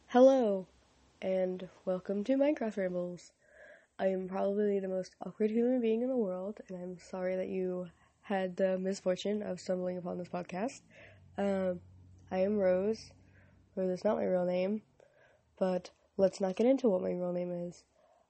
Hello, and welcome to Minecraft Rambles. I am probably the most awkward human being in the world, and I'm sorry that you had the misfortune of stumbling upon this podcast. I am Rose. Rose is not my real name, but let's not get into what my real name is.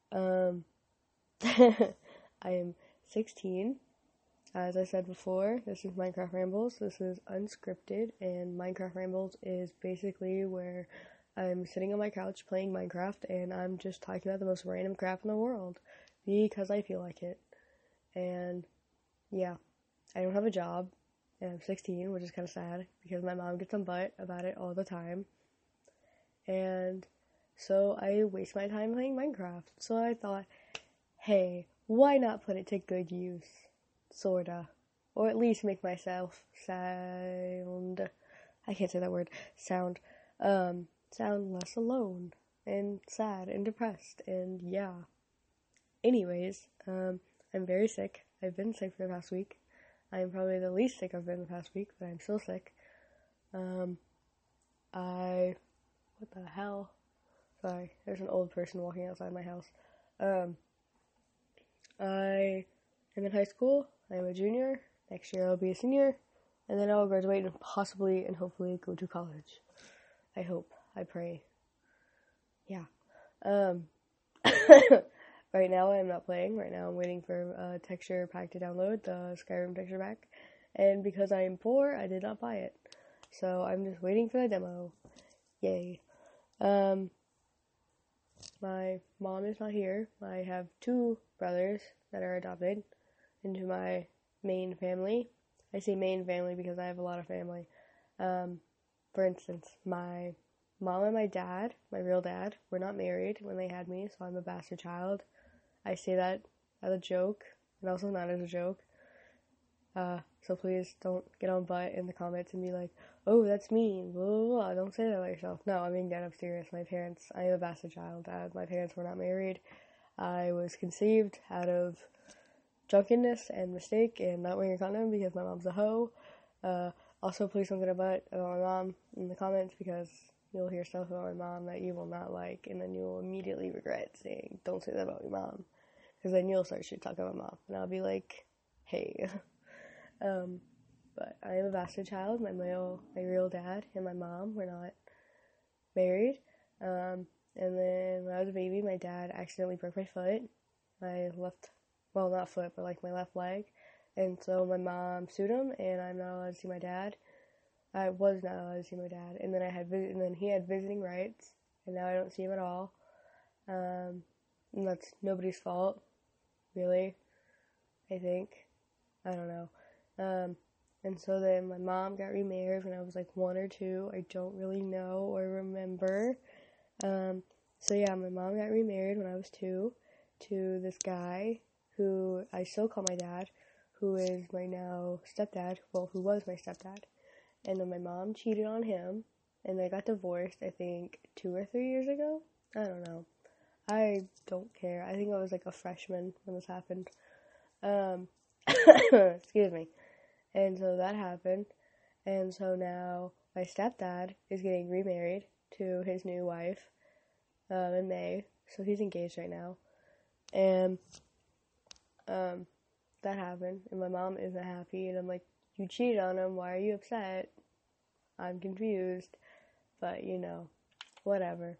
I am 16. As I said before, this is Minecraft Rambles. This is unscripted, and Minecraft Rambles is basically where I'm sitting on my couch playing Minecraft, and I'm just talking about the most random crap in the world because I feel like it. And yeah, I don't have a job, and I'm 16, which is kind of sad because my mom gets on butt about it all the time. And so I waste my time playing Minecraft. So I thought, hey, why not put it to good use? Sorta. Or at least make myself sound. I can't say that word. Sound less alone and sad and depressed, and yeah. Anyways, I'm very sick. I've been sick for the past week. I am probably the least sick I've been the past week, but I'm still sick. What the hell? Sorry, there's an old person walking outside my house. I am in high school. I am a junior. Next year I'll be a senior, and then I'll graduate and possibly and hopefully go to college. I hope. I pray. Yeah. Right now I'm not playing. Right now I'm waiting for texture pack to download, the Skyrim texture pack. And because I am poor, I did not buy it. So I'm just waiting for the demo. Yay. My mom is not here. I have two brothers that are adopted into my main family. I say main family because I have a lot of family. For instance, my mom and my dad, my real dad, were not married when they had me, so I'm a bastard child. I say that as a joke, and also not as a joke. So please don't get on butt in the comments and be like, oh, that's mean, blah, blah, blah. Don't say that about yourself. No, I mean, dead up serious. I am a bastard child. My parents were not married. I was conceived out of drunkenness and mistake and not wearing a condom because my mom's a hoe. Also, please don't get a butt about my mom in the comments because you'll hear stuff about my mom that you will not like, and then you will immediately regret saying, don't say that about your mom. Because then you'll start shit talking about my mom, and I'll be like, hey. But I am a bastard child. My real dad and my mom were not married. And then when I was a baby, my dad accidentally broke my foot. Not foot, but like my left leg. And so my mom sued him, and I'm not allowed to see my dad. I was not allowed to see my dad, and then he had visiting rights, and now I don't see him at all. And that's nobody's fault, really. I think. I don't know. And so then my mom got remarried when I was like 1 or 2. I don't really know or remember. So yeah, my mom got remarried when I was 2 to this guy who I still call my dad, who is my now stepdad, who was my stepdad. And then my mom cheated on him, and they got divorced, I think, 2 or 3 years ago? I don't know. I don't care. I think I was like a freshman when this happened. Excuse me. And so that happened, and so now my stepdad is getting remarried to his new wife, in May, so he's engaged right now, and, that happened, and my mom isn't happy, and I'm like, you cheated on him, why are you upset? I'm confused, but, whatever.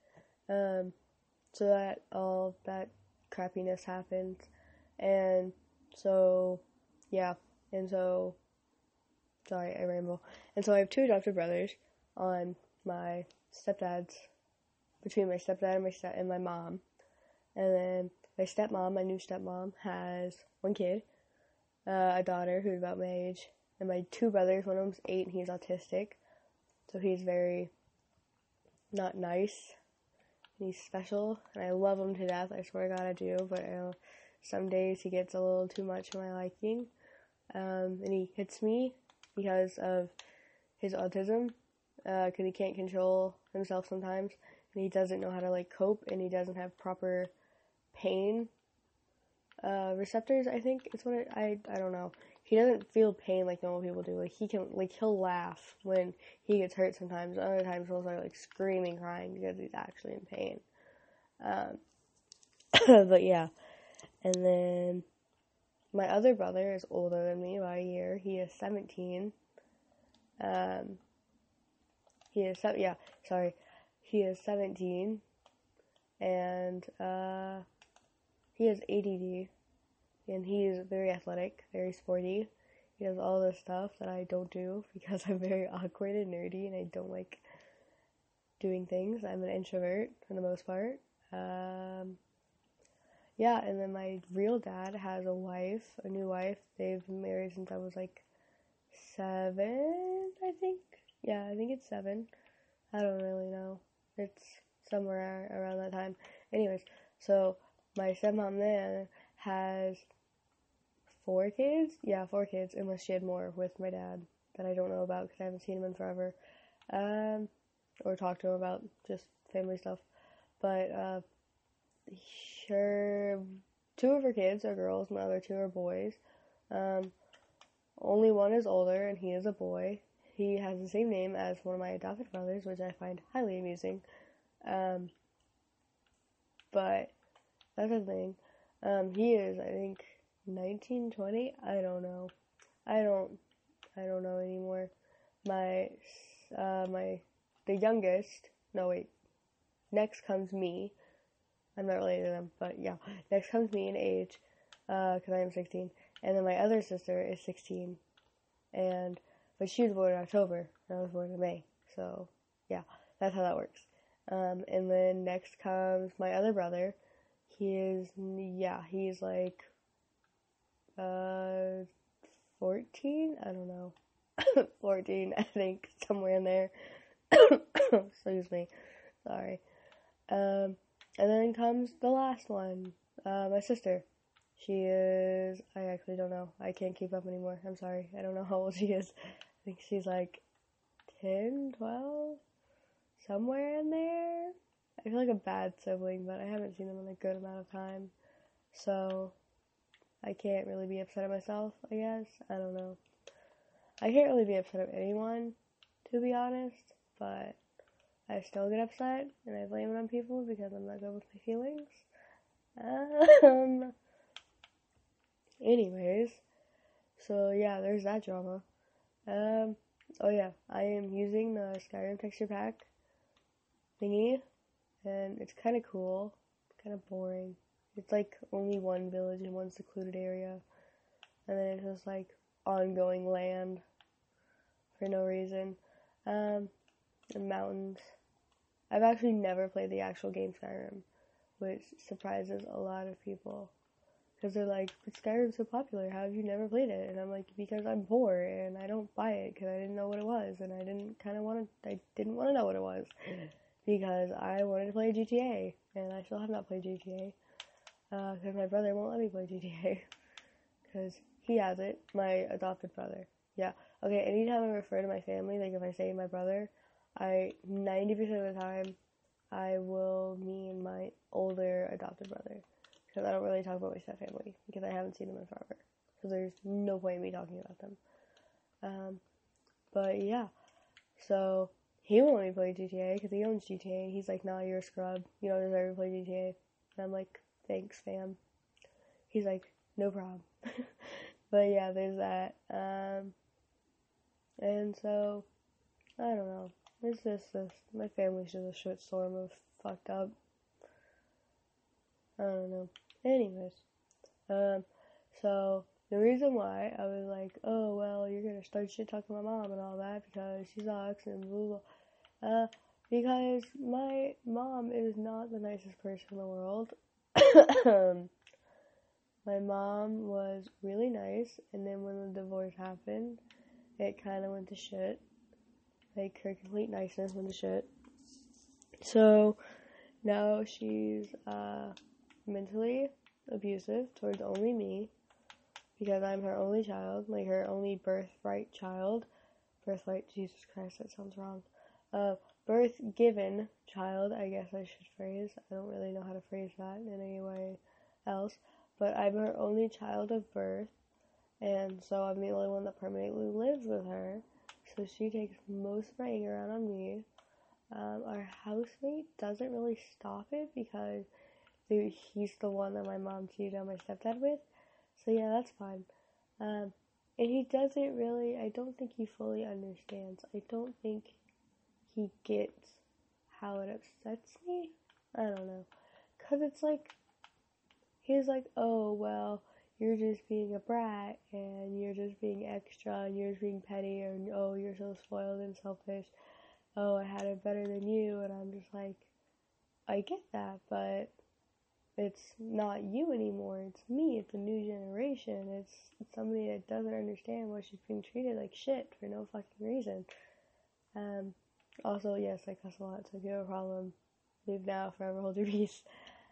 So that all that crappiness happened, and so, yeah, and so, sorry, I ramble, and so I have two adopted brothers on my between my stepdad and my mom, and then my new stepmom, has one kid, a daughter who's about my age, and my two brothers, one of them's 8 and he's autistic, so he's very not nice, and he's special, and I love him to death, I swear to God I do, but some days he gets a little too much for my liking, and he hits me because of his autism, because he can't control himself sometimes, and he doesn't know how to, cope, and he doesn't have proper pain receptors, I think, is what I don't know. he doesn't feel pain like normal people do. Like, he'll laugh when he gets hurt sometimes. Other times he'll start, like, screaming, crying because he's actually in pain. But yeah. And then my other brother is older than me by a year. He is 17. He is 17. And, he has ADD. And he's very athletic, very sporty. He does all this stuff that I don't do because I'm very awkward and nerdy and I don't like doing things. I'm an introvert for the most part. Yeah, and then my real dad has a new wife. They've been married since I was like 7, I think. Yeah, I think it's 7. I don't really know. It's somewhere around that time. Anyways, so my stepmom then has 4 kids? Yeah, 4 kids, unless she had more with my dad that I don't know about because I haven't seen him in forever. Or talked to him about just family stuff. But, her 2 of her kids are girls, my other 2 are boys. Only one is older, and he is a boy. He has the same name as one of my adopted brothers, which I find highly amusing. But that's the thing. He is, I think, 19, 20. I don't know. I don't know anymore. The youngest. No, wait. Next comes me. I'm not related to them, but yeah. Next comes me in age, because I am 16. And then my other sister is 16. But she was born in October, and I was born in May. So, yeah, that's how that works. And then next comes my other brother. He's like, 14? I don't know. 14, I think, somewhere in there. Excuse me. Sorry. And then comes the last one, my sister. She is, I actually don't know. I can't keep up anymore. I'm sorry. I don't know how old she is. I think she's like 10, 12, somewhere in there. I feel like a bad sibling, but I haven't seen them in a good amount of time. So, I can't really be upset at myself, I guess. I don't know. I can't really be upset at anyone, to be honest, but I still get upset, and I blame it on people because I'm not good with my feelings. Anyways, so yeah, there's that drama. Oh yeah, I am using the Skyrim texture pack thingy, and it's kind of cool, kind of boring. It's like only one village in one secluded area, and then it's just like ongoing land for no reason, and mountains. I've actually never played the actual game Skyrim, which surprises a lot of people. Because they're like, but Skyrim's so popular, how have you never played it? And I'm like, because I'm poor, and I don't buy it, because I didn't know what it was, and I didn't want to know what it was. Because I wanted to play GTA, and I still have not played GTA. Because my brother won't let me play GTA. Because he has it, my adopted brother. Yeah, okay, anytime I refer to my family, like if I say my brother, 90% of the time, I will mean my older adopted brother. Because I don't really talk about my step family, because I haven't seen them in forever. So there's no point in me talking about them. But yeah, so he won't let me play GTA, because he owns GTA. He's like, nah, you're a scrub. You don't deserve to play GTA. And I'm like, thanks, fam. He's like, no problem. But yeah, there's that. And so, I don't know. It's just this, my family's just a shitstorm of fucked up. I don't know. Anyways, so the reason why I was like, oh, well, you're gonna start shit talking my mom and all that because she sucks and blah, blah, because my mom is not the nicest person in the world. My mom was really nice, and then when the divorce happened, it kind of went to shit. Like, her complete niceness went to shit. So, now she's, mentally abusive towards only me, because I'm her only child, like her only birthright child. Birthright, Jesus Christ, that sounds wrong. Birth-given child, I guess I should phrase. I don't really know how to phrase that in any way else, but I'm her only child of birth, And so I'm the only one that permanently lives with her. So she takes most of my anger out on me. Our housemate doesn't really stop it because he's the one that my mom cheated on my stepdad with. So yeah, that's fine. And he doesn't really, I don't think he fully understands. I don't think he gets how it upsets me. I don't know. Cause it's like, he's like, oh, well, you're just being a brat, and you're just being extra, and you're just being petty, and oh, you're so spoiled and selfish. Oh, I had it better than you, and I'm just like, I get that, but it's not you anymore, it's me, it's a new generation, it's somebody that doesn't understand why she's being treated like shit for no fucking reason. Also, yes, I cuss a lot, so if you have a problem, leave now, forever hold your peace.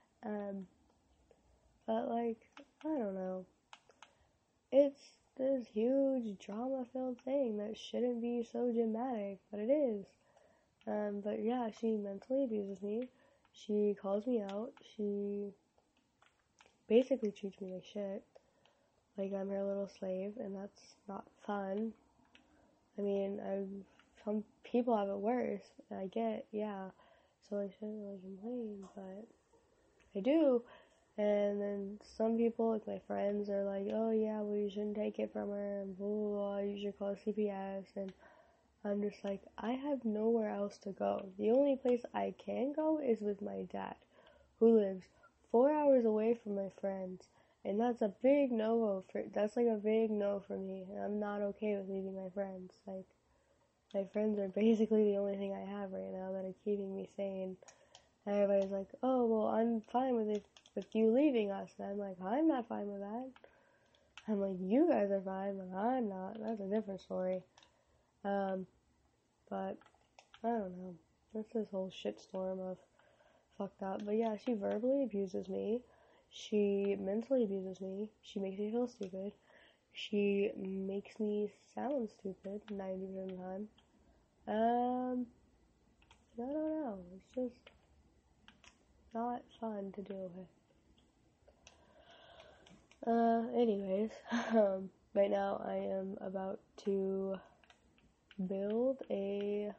But like, I don't know, it's this huge drama-filled thing that shouldn't be so dramatic, but it is. But yeah, she mentally abuses me. She calls me out. She basically treats me like shit. Like I'm her little slave, and that's not fun. I mean, some people have it worse. I get, yeah. So I shouldn't really complain, but I do. And then some people, like my friends, are like, oh yeah, well you shouldn't take it from her, and blah, blah, blah, you should call CPS, and I'm just like, I have nowhere else to go. The only place I can go is with my dad, who lives 4 hours away from my friends, and that's a big no that's like a big no for me, and I'm not okay with leaving my friends. Like, my friends are basically the only thing I have right now that are keeping me sane. And everybody's like, oh, well, I'm fine with you leaving us, and I'm like, I'm not fine with that. I'm like, you guys are fine, but I'm not. That's a different story. But I don't know. It's this whole shitstorm of fucked up. But yeah, she verbally abuses me. She mentally abuses me. She makes me feel stupid. She makes me sound stupid 90% of the time. I don't know. It's just not fun to deal with. Anyways, right now I am about to build a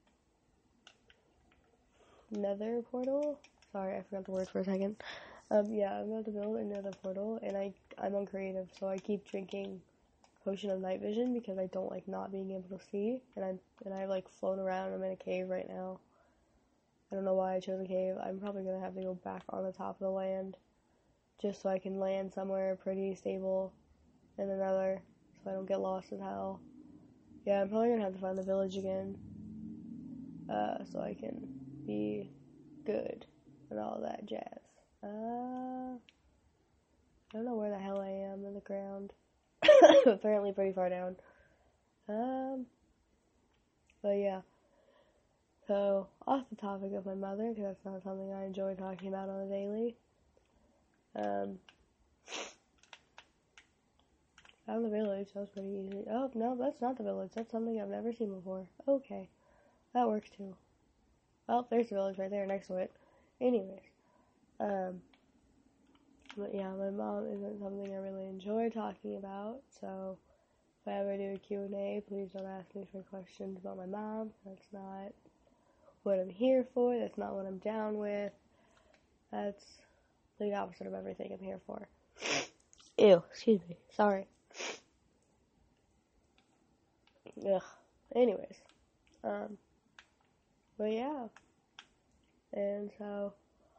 nether portal. Sorry, I forgot the word for a second. Yeah, I'm about to build a nether portal, and I'm on creative, so I keep drinking potion of night vision because I don't like not being able to see, and I like float around. I'm in a cave right now. I don't know why I chose a cave. I'm probably gonna have to go back on the top of the land just so I can land somewhere pretty stable in the nether, so I don't get lost as hell. Yeah, I'm probably gonna have to find the village again, so I can be good and all that jazz. I don't know where the hell I am in the ground. Apparently pretty far down. But yeah. So, off the topic of my mother, because that's not something I enjoy talking about on a daily. Found the village, that was pretty easy. Oh, no, that's not the village. That's something I've never seen before. Okay. That works too. Oh, there's the village right there next to it. Anyways. But yeah, my mom isn't something I really enjoy talking about, so if I ever do a Q&A, please don't ask me for questions about my mom. That's not what I'm here for. That's not what I'm down with. That's the opposite of everything I'm here for. Ew, excuse me. Sorry. Ugh. Anyways. But yeah. And so,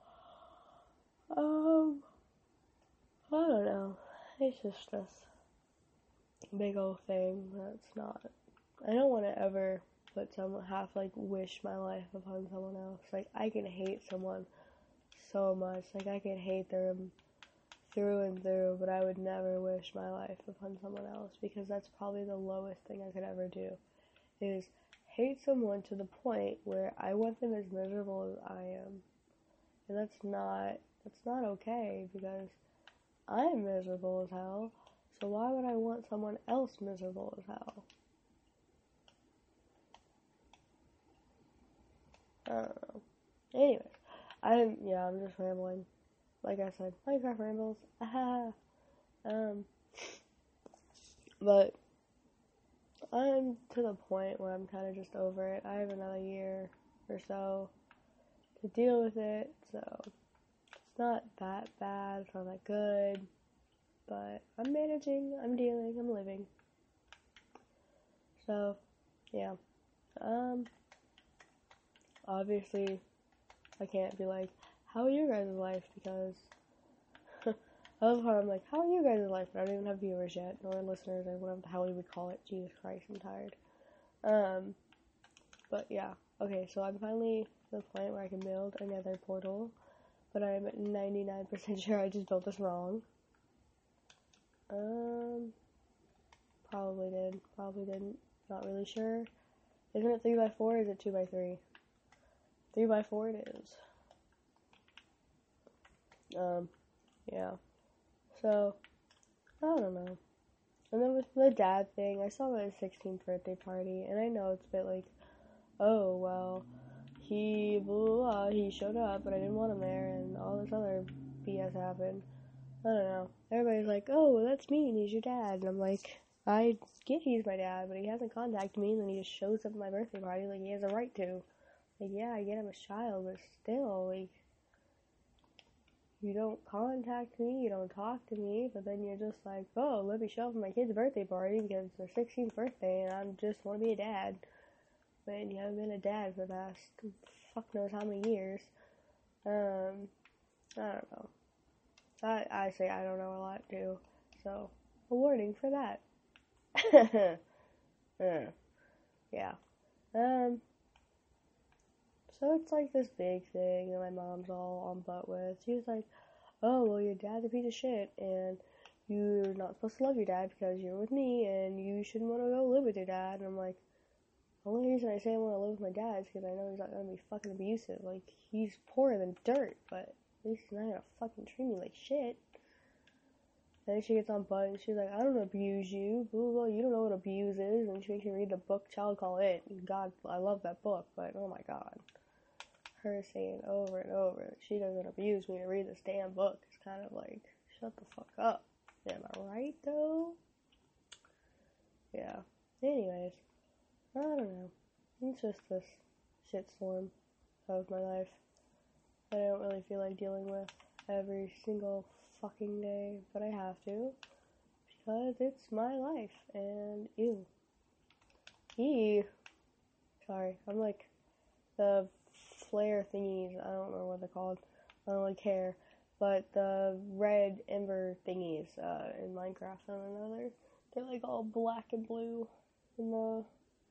I don't know. It's just this big old thing that's not. I don't want to ever wish my life upon someone else. Like, I can hate someone so much. Like, I can hate them through and through, but I would never wish my life upon someone else, because that's probably the lowest thing I could ever do, is hate someone to the point where I want them as miserable as I am. And that's not okay, because I'm miserable as hell, so why would I want someone else miserable as hell? I don't know. Anyways, I'm just rambling. Like I said, Minecraft rambles. But I'm to the point where I'm kind of just over it. I have another year or so to deal with it, so it's not that bad, it's not that good, but I'm managing, I'm dealing, I'm living. So, yeah. Obviously, I can't be like, how are you guys' life? Because I love how I'm like, how are you guys' life? But I don't even have viewers yet, nor listeners, or whatever the hell we would call it. Jesus Christ, I'm tired. But yeah. Okay, so I'm finally to the point where I can build another portal, but I'm 99% sure I just built this wrong. Probably did, probably didn't, not really sure. Isn't it 3x4 or is it 2x3? 3x4 it is. Yeah. So, I don't know. And then with the dad thing, I saw his 16th birthday party, and I know it's a bit like, oh, well, he, blah, blah, blah, he showed up, but I didn't want him there, and all this other BS happened. I don't know. Everybody's like, oh, well, that's mean, he's your dad. And I'm like, I get he's my dad, but he hasn't contacted me, and then he just shows up at my birthday party like he has a right to. Like, yeah, I get I'm a child, but still, like, you don't contact me, you don't talk to me, but then you're just like, oh, let me show up at my kid's birthday party because it's their 16th birthday, and I just want to be a dad. But you haven't been a dad for the past fuck knows how many years. I don't know. I say I don't know a lot too, so a warning for that. Yeah. So it's like this big thing that my mom's all on butt with. She was like, oh, well, your dad's a piece of shit, and you're not supposed to love your dad because you're with me, and you shouldn't want to go live with your dad. And I'm like, the only reason I say I want to live with my dad is because I know he's not going to be fucking abusive. Like, he's poorer than dirt, but at least he's not going to fucking treat me like shit. And then she gets on butt and she's like, I don't abuse you, blah, blah, blah, you don't know what abuse is, and she makes me read the book Child Call It. God, I love that book, but oh my god. Her saying over and over that she doesn't abuse me to read this damn book is kind of like, shut the fuck up. Am I right, though? Yeah. Anyways, I don't know. It's just this shitstorm of my life that I don't really feel like dealing with every single fucking day, but I have to, because it's my life, and ew. Sorry, I'm like, the flare thingies, I don't know what they're called, I don't really care, but the red ember thingies, in Minecraft, I don't know, they're like all black and blue, in the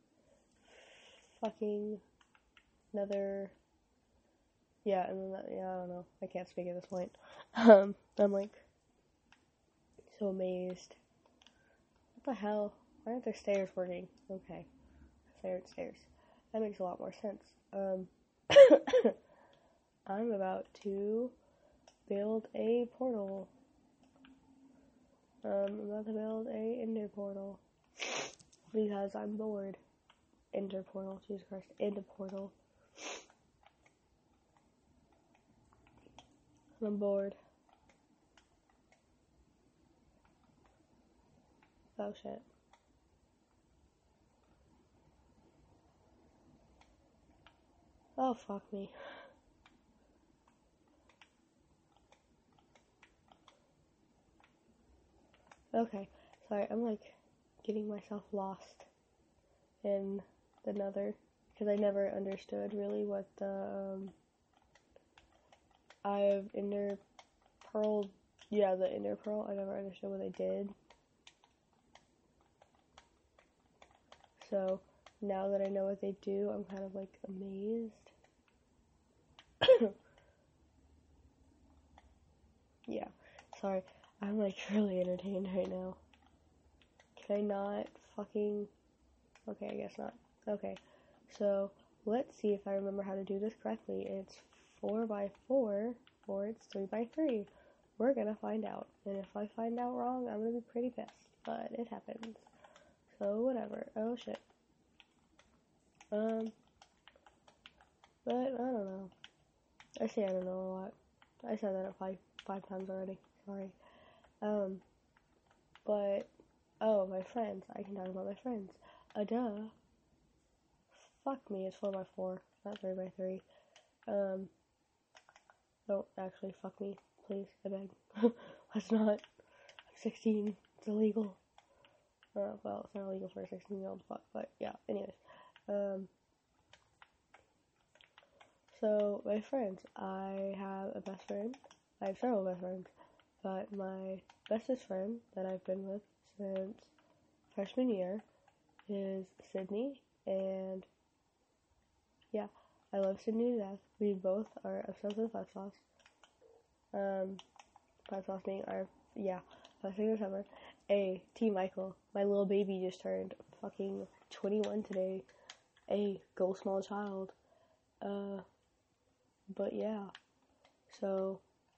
fucking nether, yeah, and then I don't know, I can't speak at this point. I'm like, so amazed. What the hell? Why aren't there stairs working? Okay. Favorite stairs. That makes a lot more sense. I'm about to build a portal. I'm about to build a ender portal. Because I'm bored. Ender portal. Jesus Christ. Ender portal. I'm bored. Oh shit. Oh fuck me. Okay. Sorry, I'm like getting myself lost in the nether. Because I never understood really what the Eye of Ender Pearl, yeah, the Ender Pearl, I never understood what they did. So, now that I know what they do, I'm kind of like amazed. Yeah, sorry, I'm like really entertained right now. Can I not fucking, okay, I guess not. Okay, so, let's see if I remember how to do this correctly. It's 4x4, or it's 3x3. We're gonna find out, and if I find out wrong, I'm gonna be pretty pissed, but it happens. So, whatever. Oh, shit. But, I don't know. I say I don't know a lot. I said that five times already. Sorry. But, Oh, my friends. I can talk about my friends. Duh. Fuck me, it's 4x4, not 3x3. Don't actually fuck me, please, I beg. Let's not. I'm 16, it's illegal. Well, it's not illegal for a 16-year-old to fuck, but yeah, anyways. So, my friends, I have a best friend. I have several best friends, but my bestest friend that I've been with since freshman year is Sydney, and yeah, I love Sydney to death. We both are obsessed with Five Sauce. Five Sauce being our, last week of summer. T. Michael, my little baby just turned fucking 21 today. Go small child. But yeah, so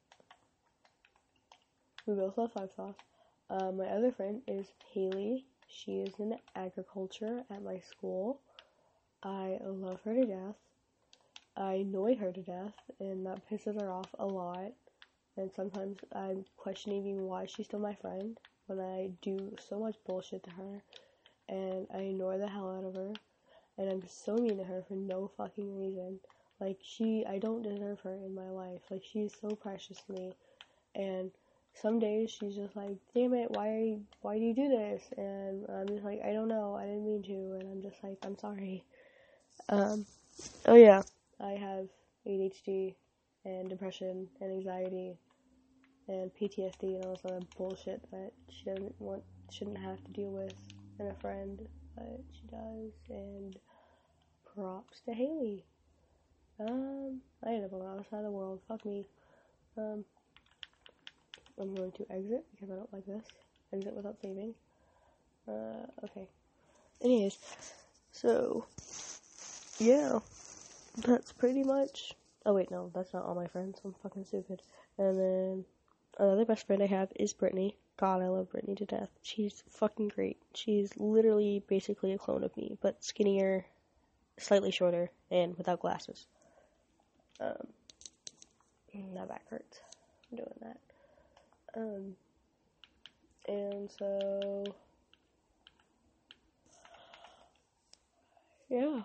we both love Five Sauce. My other friend is Haley. She is in agriculture at my school. I love her to death. I annoy her to death, and that pisses her off a lot. And sometimes I'm questioning even why she's still my friend when I do so much bullshit to her, and I ignore the hell out of her, and I'm so mean to her for no fucking reason. Like, I don't deserve her in my life. Like, she's so precious to me, and some days she's just like, damn it, why do you do this? And I'm just like, I don't know, I didn't mean to, and I'm just like, I'm sorry. Oh yeah, I have ADHD, and depression, and anxiety, and PTSD, and all this other bullshit that she shouldn't have to deal with in a friend, but she does, and props to Haley. I end up on the other side of the world, fuck me. I'm going to exit, because I don't like this. Exit without saving. Okay. Anyways, so, yeah, that's pretty much, oh wait, no, that's not all my friends, I'm fucking stupid. And then, another best friend I have is Brittany. God, I love Brittany to death. She's fucking great. She's literally basically a clone of me, but skinnier, slightly shorter, and without glasses. My back hurts from doing that. And so, yeah.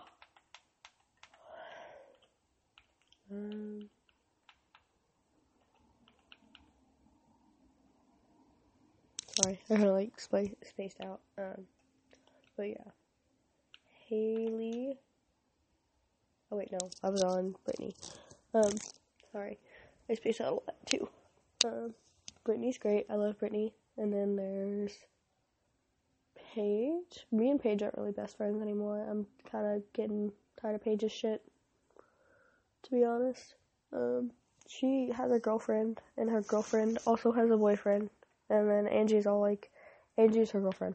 Sorry, I kind of like spaced out. But yeah. Haley. Oh wait, no, I was on Brittany. Sorry, I spaced out a lot too. Brittany's great. I love Brittany. And then there's Paige. Me and Paige aren't really best friends anymore. I'm kind of getting tired of Paige's shit, to be honest. She has a girlfriend, and her girlfriend also has a boyfriend. And then Angie's her girlfriend.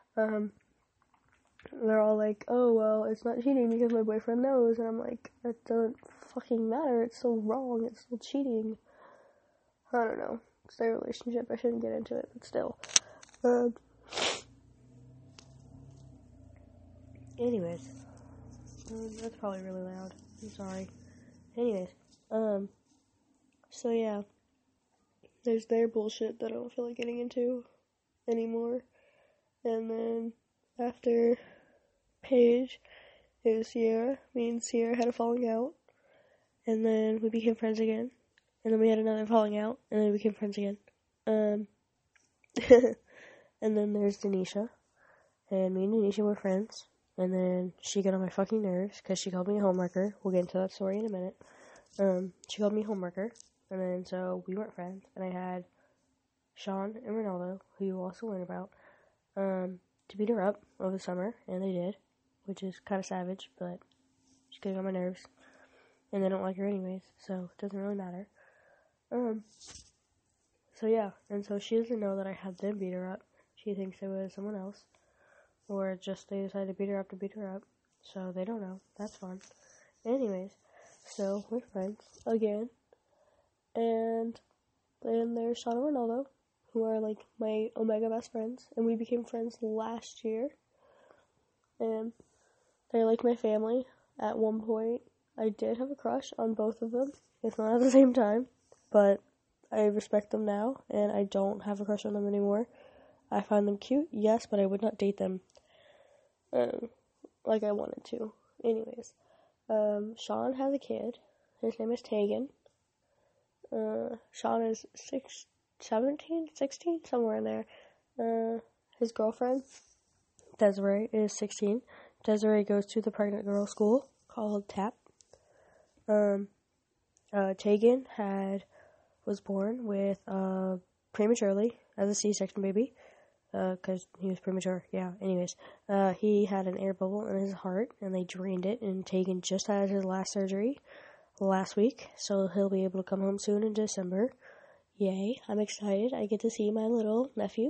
They're all like, oh, well, it's not cheating because my boyfriend knows. And I'm like, that doesn't fucking matter. It's so wrong. It's still cheating. I don't know. It's their relationship. I shouldn't get into it, but still. Anyways. That's probably really loud. I'm sorry. Anyways. So yeah. There's their bullshit that I don't feel like getting into anymore. And then after Paige, it was Sierra. Me and Sierra had a falling out. And then we became friends again. And then we had another falling out. And then we became friends again. And then there's Denisha. And me and Denisha were friends. And then she got on my fucking nerves because she called me a homewrecker. We'll get into that story in a minute. She called me a homewrecker. And then so we weren't friends. And I had Sean and Ronaldo, who you will also learn about, to beat her up over the summer. And they did. Which is kind of savage, but she's getting on my nerves. And they don't like her anyways, so it doesn't really matter. So yeah, and so she doesn't know that I had them beat her up. She thinks it was someone else. Or just they decided to beat her up. So they don't know. That's fun. Anyways, so we're friends again. And then there's Sean and Ronaldo, who are like my Omega best friends. And we became friends last year. And they're like my family. At one point, I did have a crush on both of them. It's not at the same time, but I respect them now, and I don't have a crush on them anymore. I find them cute, yes, but I would not date them, like I wanted to. Anyways, Sean has a kid. His name is Tegan. Sean is 17, 16, somewhere in there. His girlfriend, Desiree, is 16. Desiree goes to the pregnant girl school called TAP. Tegan was born with, prematurely, as a C-section baby, because he was premature, yeah, anyways. He had an air bubble in his heart, and they drained it, and Tegan just had his last surgery last week, so he'll be able to come home soon in December. Yay, I'm excited. I get to see my little nephew.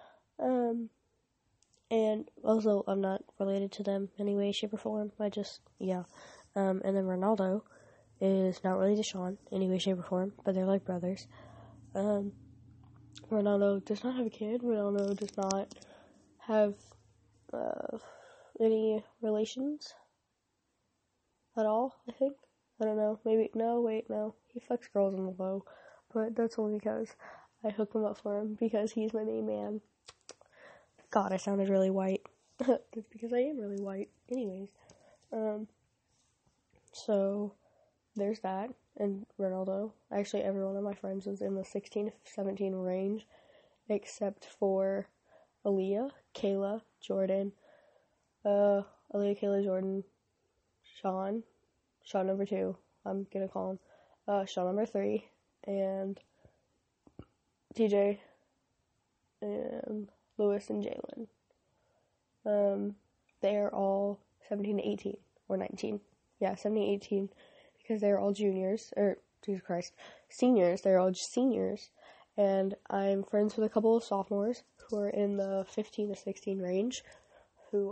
And also, I'm not related to them in any way, shape, or form. And then Ronaldo is not related to Sean in any way, shape, or form, but they're like brothers. Ronaldo does not have a kid. Ronaldo does not have any relations at all, I think. I don't know. Maybe, no. He fucks girls on the low, but that's only because I hook him up for him because he's my main man. God, I sounded really white. That's because I am really white. Anyways, so there's that. And Ronaldo. Actually, every one of my friends is in the 16 to 17 range, except for Aaliyah, Kayla, Jordan, Sean number 2, I'm gonna call him, Sean number 3, and TJ, and Lewis and Jalen. They are all 17 to 18, or 19. Yeah, 17 to 18, because they're all juniors, seniors. They're all just seniors. And I'm friends with a couple of sophomores who are in the 15 to 16 range, who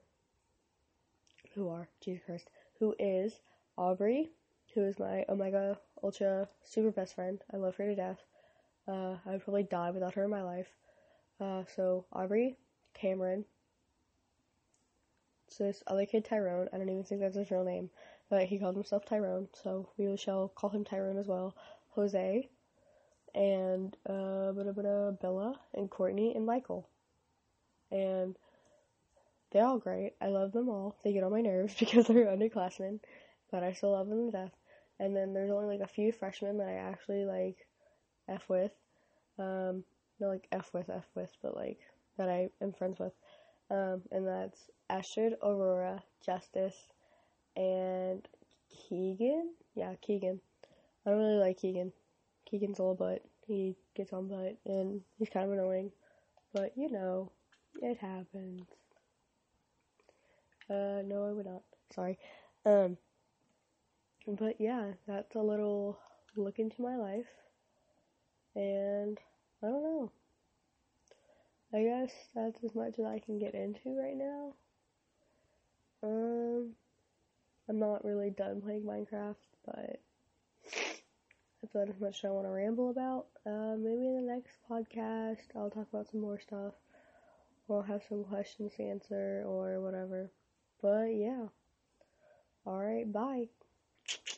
is Aubrey, who is my Omega Ultra super best friend. I love her to death. I would probably die without her in my life. So Aubrey, Cameron, so this other kid, Tyrone, I don't even think that's his real name, but he called himself Tyrone, so we shall call him Tyrone as well. Jose, and, Bella, and Courtney, and Michael. And they're all great. I love them all. They get on my nerves because they're underclassmen, but I still love them to death. And then there's only, like, a few freshmen that I actually, like, F with. Not, like, F with, but, like, that I am friends with. And that's Astrid, Aurora, Justice, and Keegan? Yeah, Keegan. I don't really like Keegan. Keegan's a little butt. He gets on butt, and he's kind of annoying. But, it happens. No, I would not. Sorry. But yeah, that's a little look into my life. And, I don't know. I guess that's as much as I can get into right now. I'm not really done playing Minecraft, but that's about as much as I want to ramble about. Maybe in the next podcast, I'll talk about some more stuff. Or I'll have some questions to answer, or whatever. But yeah. Alright, bye.